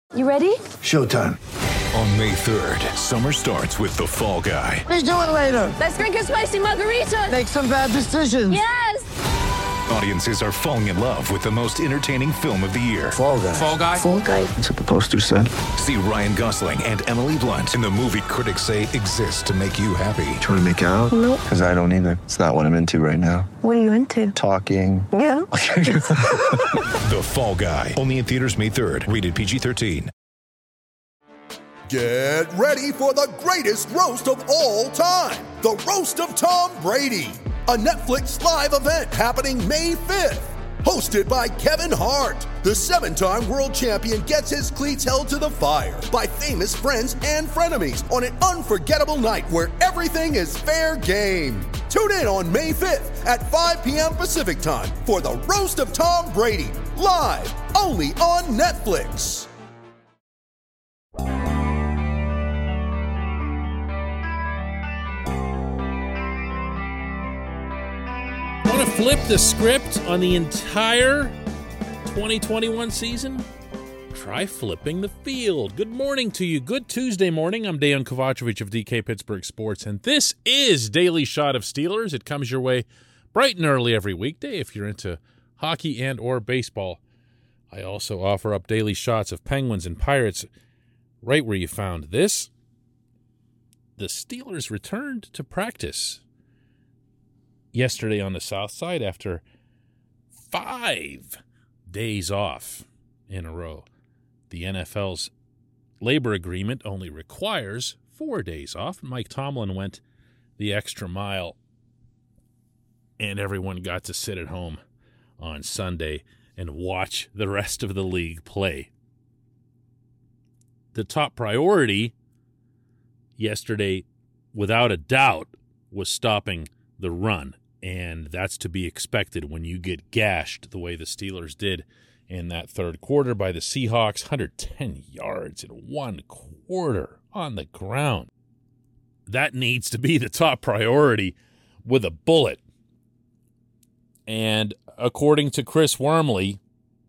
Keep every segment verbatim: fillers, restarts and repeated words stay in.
You ready? Showtime. On May third, summer starts with The Fall Guy. Let's do it later. Let's drink a spicy margarita. Make some bad decisions. Yes! Audiences are falling in love with the most entertaining film of the year. Fall Guy. Fall Guy? Fall Guy. That's what the poster said. See Ryan Gosling and Emily Blunt in the movie critics say exists to make you happy. Trying to make it out? Nope. Because I don't either. It's not what I'm into right now. What are you into? Talking. Yeah. The Fall Guy. Only in theaters May third. Rated P G thirteen. Get ready for the greatest roast of all time. The Roast of Tom Brady. A Netflix live event happening May fifth. Hosted by Kevin Hart. The seven-time world champion gets his cleats held to the fire by famous friends and frenemies on an unforgettable night where everything is fair game. Tune in on May fifth at five p.m. Pacific time for the Roast of Tom Brady. Live only on Netflix. Want to flip the script on the entire twenty twenty-one season? Try flipping the field. Good morning to you. Good Tuesday morning. I'm Dejan Kovacevic of D K Pittsburgh Sports, and this is Daily Shot of Steelers. It comes your way bright and early every weekday if you're into hockey and or baseball. I also offer up daily shots of Penguins and Pirates right where you found this. The Steelers returned to practice yesterday on the south side after five days off in a row. The N F L's labor agreement only requires four days off. Mike Tomlin went the extra mile, and everyone got to sit at home on Sunday and watch the rest of the league play. The top priority yesterday, without a doubt, was stopping the run, and that's to be expected when you get gashed the way the Steelers did in that third quarter by the Seahawks. one hundred ten yards in one quarter on the ground. That needs to be the top priority with a bullet. And according to Chris Wormley,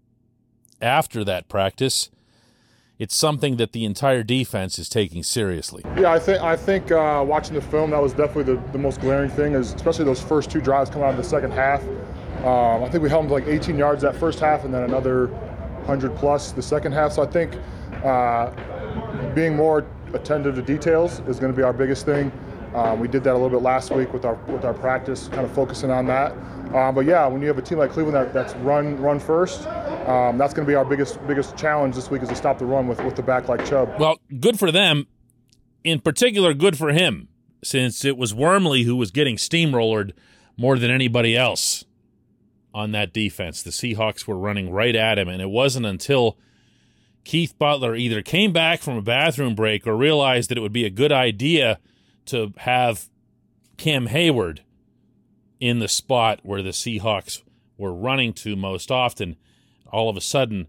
after that practice, it's something that the entire defense is taking seriously. Yeah, I think I think uh, watching the film, that was definitely the, the most glaring thing, is especially those first two drives coming out of the second half. Um, I think we held them to like eighteen yards that first half, and then another one hundred plus the second half. So I think uh, being more attentive to details is going to be our biggest thing. Um, we did that a little bit last week with our with our practice, kind of focusing on that. Um, but yeah, when you have a team like Cleveland that, that's run run first, um, that's going to be our biggest biggest challenge this week, is to stop the run with, with the back like Chubb. Well, good for them. In particular, good for him, since it was Wormley who was getting steamrollered more than anybody else on that defense. The Seahawks were running right at him, and it wasn't until Keith Butler either came back from a bathroom break or realized that it would be a good idea to have Cam Hayward in the spot where the Seahawks were running to most often. All of a sudden,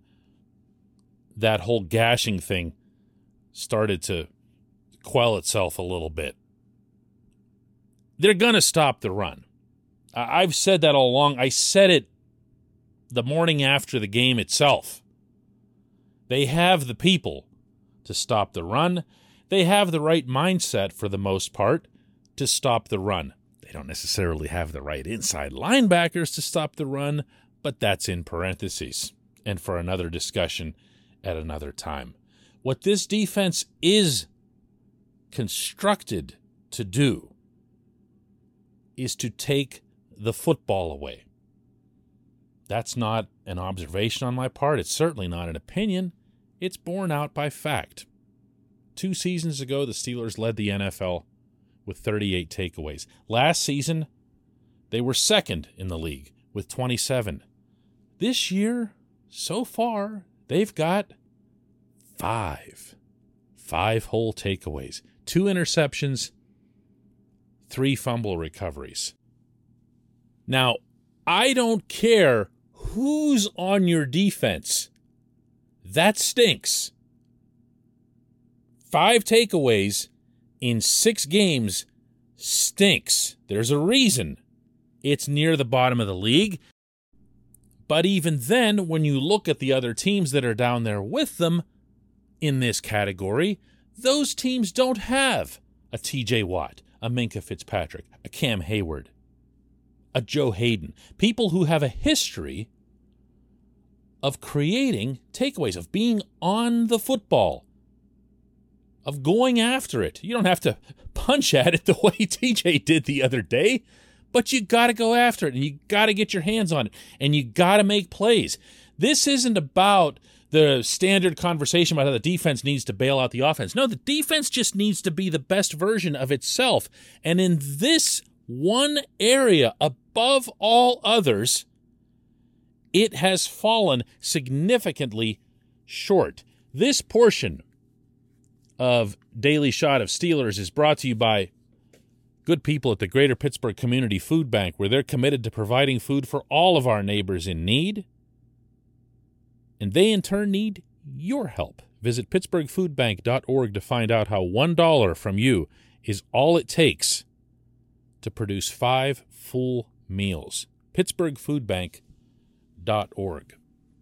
that whole gashing thing started to quell itself a little bit. They're going to stop the run. I've said that all along. I said it the morning after the game itself. They have the people to stop the run. They have the right mindset, for the most part, to stop the run. They don't necessarily have the right inside linebackers to stop the run, but that's in parentheses and for another discussion at another time. What this defense is constructed to do is to take the football away. That's not an observation on my part. It's certainly not an opinion. It's borne out by fact. Two seasons ago, the Steelers led the N F L with thirty-eight takeaways. Last season, they were second in the league with twenty-seven. This year, so far, they've got five. Five whole takeaways. Two interceptions, three fumble recoveries. Now, I don't care who's on your defense. That stinks. Five takeaways in six games stinks. There's a reason it's near the bottom of the league. But even then, when you look at the other teams that are down there with them, in this category. Those teams don't have a T J Watt, a Minkah Fitzpatrick, a Cam Hayward, a Joe Hayden. People who have a history of creating takeaways, of being on the football, of going after it. You don't have to punch at it the way T J did the other day, but you got to go after it, and you got to get your hands on it, and you got to make plays. This isn't about the standard conversation about how the defense needs to bail out the offense. No, the defense just needs to be the best version of itself. And in this one area, above all others, it has fallen significantly short. This portion of Daily Shot of Steelers is brought to you by good people at the Greater Pittsburgh Community Food Bank, where they're committed to providing food for all of our neighbors in need. And they, in turn, need your help. Visit pittsburgh food bank dot org to find out how one dollar from you is all it takes to produce five full meals. pittsburgh food bank dot org.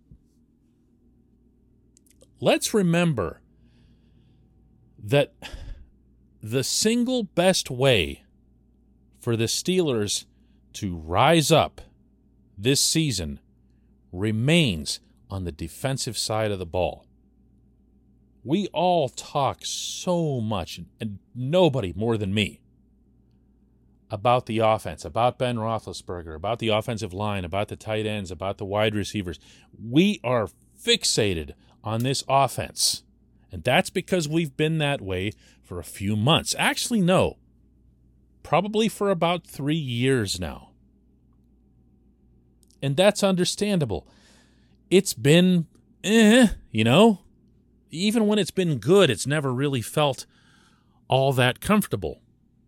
Let's remember that the single best way for the Steelers to rise up this season remains on the defensive side of the ball. We all talk so much, and nobody more than me, about the offense, about Ben Roethlisberger, about the offensive line, about the tight ends, about the wide receivers. We are fixated on this offense, and that's because we've been that way for a few months. Actually, no, probably for about three years now. And that's understandable. It's been, eh, you know, even when it's been good, it's never really felt all that comfortable.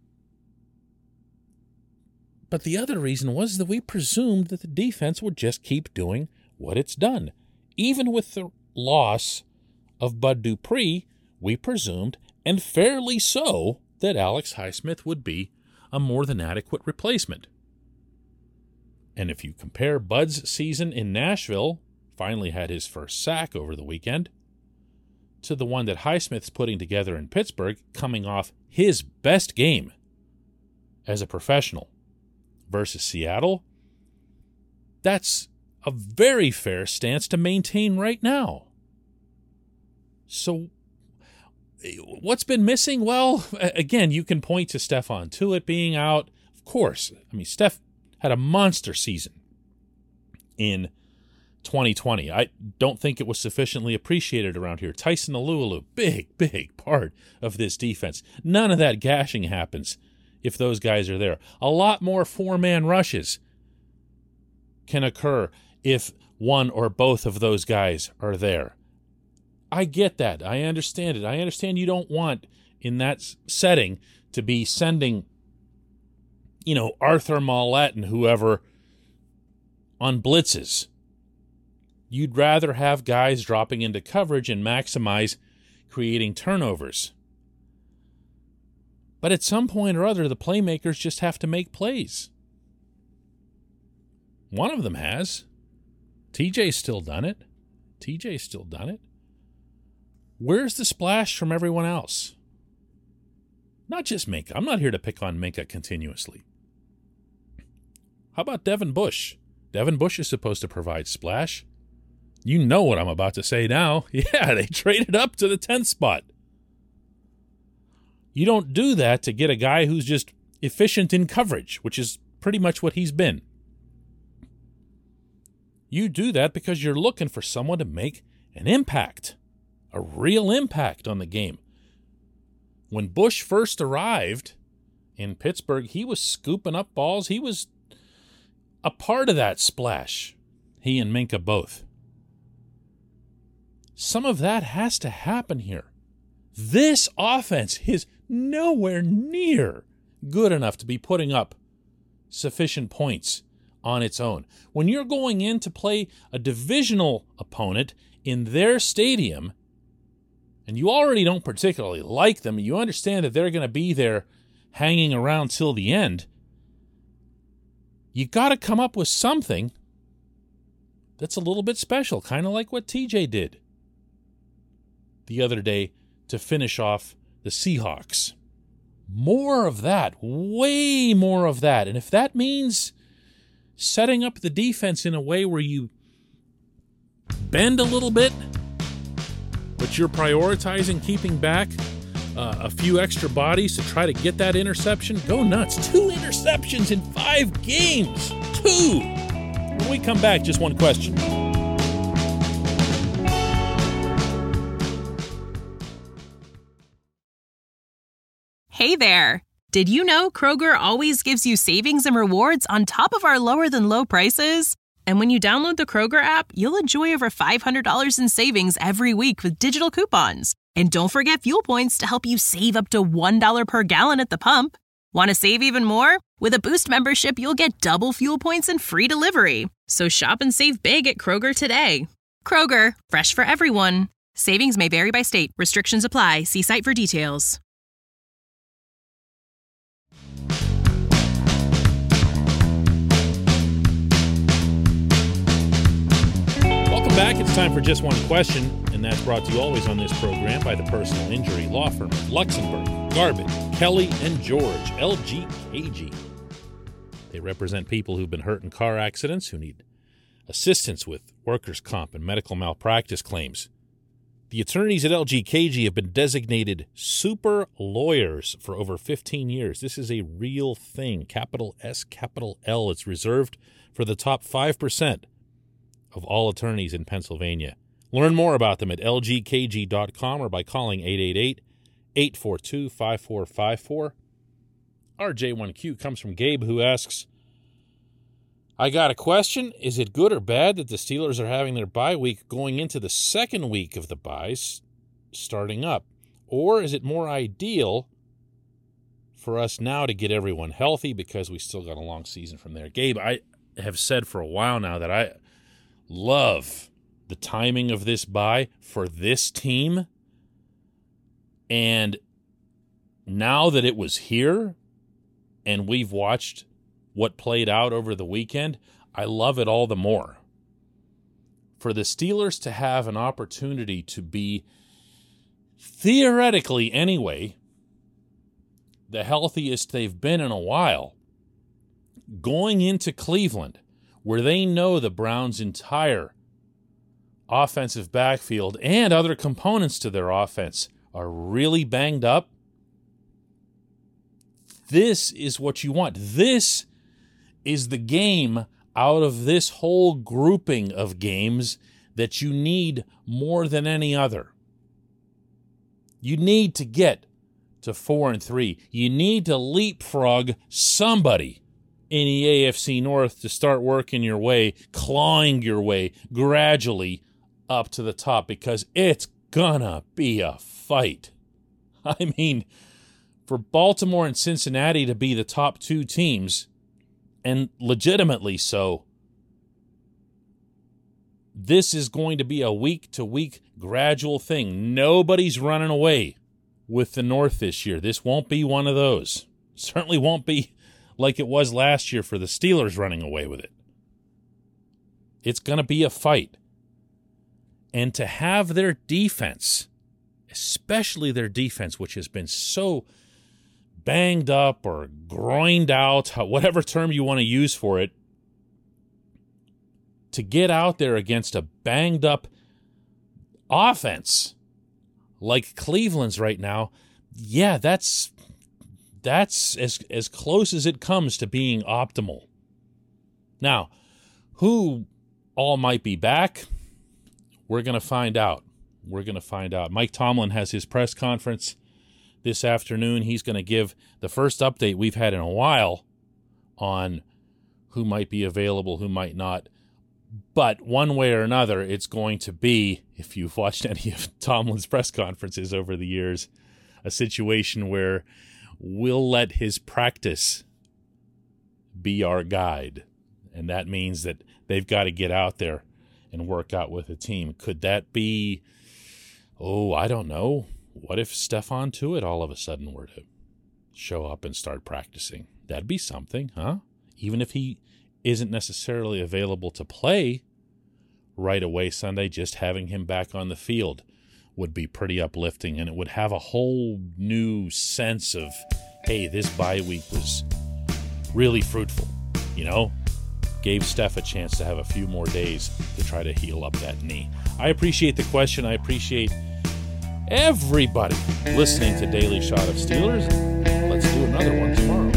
But the other reason was that we presumed that the defense would just keep doing what it's done. Even with the loss of Bud Dupree, we presumed, and fairly so, that Alex Highsmith would be a more than adequate replacement. And if you compare Bud's season in Nashville, finally had his first sack over the weekend, to the one that Highsmith's putting together in Pittsburgh, coming off his best game as a professional versus Seattle, that's a very fair stance to maintain right now. So what's been missing? Well, again, you can point to Stephon Tuitt being out. Of course, I mean, Steph had a monster season in twenty twenty. I don't think it was sufficiently appreciated around here. Tyson Alualu, big, big part of this defense. None of that gashing happens if those guys are there. A lot more four-man rushes can occur if one or both of those guys are there. I get that. I understand it. I understand you don't want, in that setting, to be sending, you know, Arthur Mollett and whoever on blitzes. You'd rather have guys dropping into coverage and maximize creating turnovers. But at some point or other, the playmakers just have to make plays. One of them has. T J's still done it. T J's still done it. Where's the splash from everyone else? Not just Minkah. I'm not here to pick on Minkah continuously. How about Devin Bush? Devin Bush is supposed to provide splash. You know what I'm about to say now. Yeah, they traded up to the tenth spot. You don't do that to get a guy who's just efficient in coverage, which is pretty much what he's been. You do that because you're looking for someone to make an impact, a real impact on the game. When Bush first arrived in Pittsburgh, he was scooping up balls. He was a part of that splash, he and Minkah both. Some of that has to happen here. This offense is nowhere near good enough to be putting up sufficient points on its own. When you're going in to play a divisional opponent in their stadium, and you already don't particularly like them, you understand that they're going to be there hanging around till the end, you got to come up with something that's a little bit special, kind of like what T J did the other day to finish off the Seahawks. More of that, way more of that. And if that means setting up the defense in a way where you bend a little bit, but you're prioritizing keeping back uh, a few extra bodies to try to get that interception, go nuts. Two interceptions in five games. Two. When we come back, just one question. Hey there. Did you know Kroger always gives you savings and rewards on top of our lower than low prices? And when you download the Kroger app, you'll enjoy over five hundred dollars in savings every week with digital coupons. And don't forget fuel points to help you save up to one dollar per gallon at the pump. Want to save even more? With a Boost membership, you'll get double fuel points and free delivery. So shop and save big at Kroger today. Kroger, fresh for everyone. Savings may vary by state. Restrictions apply. See site for details. Welcome back. It's time for Just One Question, and that's brought to you always on this program by the personal injury law firm of Luxembourg, Garbutt, Kelly, and George, L G K G. They represent people who've been hurt in car accidents, who need assistance with workers' comp and medical malpractice claims. The attorneys at L G K G have been designated super lawyers for over fifteen years. This is a real thing, capital S, capital L. It's reserved for the top five percent of all attorneys in Pennsylvania. Learn more about them at L G K G dot com or by calling eight eight eight, eight four two, five four five four. Our J one Q comes from Gabe, who asks, I got a question. Is it good or bad that the Steelers are having their bye week going into the second week of the byes starting up? Or is it more ideal for us now to get everyone healthy because we still got a long season from there? Gabe, I have said for a while now that I love the timing of this bye for this team. And now that it was here and we've watched what played out over the weekend, I love it all the more. For the Steelers to have an opportunity to be, theoretically anyway, the healthiest they've been in a while, going into Cleveland, where they know the Browns' entire offensive backfield and other components to their offense are really banged up, this is what you want. This is the game out of this whole grouping of games that you need more than any other. You need to get to four and three. You need to leapfrog somebody in the A F C North to start working your way, clawing your way gradually up to the top, because it's gonna be a fight. I mean, for Baltimore and Cincinnati to be the top two teams, and legitimately so, this is going to be a week-to-week gradual thing. Nobody's running away with the North this year. This won't be one of those. Certainly won't be like it was last year for the Steelers running away with it. It's going to be a fight. And to have their defense, especially their defense, which has been so banged up or groined out, whatever term you want to use for it, to get out there against a banged up offense like Cleveland's right now, yeah, that's that's as as close as it comes to being optimal. Now, who all might be back? We're going to find out. We're going to find out. Mike Tomlin has his press conference this afternoon. He's going to give the first update we've had in a while on who might be available, who might not. But one way or another, it's going to be, if you've watched any of Tomlin's press conferences over the years, a situation where we'll let his practice be our guide. And that means that they've got to get out there and work out with a team. Could that be, oh, I don't know. What if Stephon Tuitt all of a sudden were to show up and start practicing? That'd be something, huh? Even if he isn't necessarily available to play right away Sunday, just having him back on the field would be pretty uplifting, and it would have a whole new sense of, hey, this bye week was really fruitful, you know? Gave Steph a chance to have a few more days to try to heal up that knee. I appreciate the question. I appreciate everybody listening to Daily Shot of Steelers. Let's do another one tomorrow.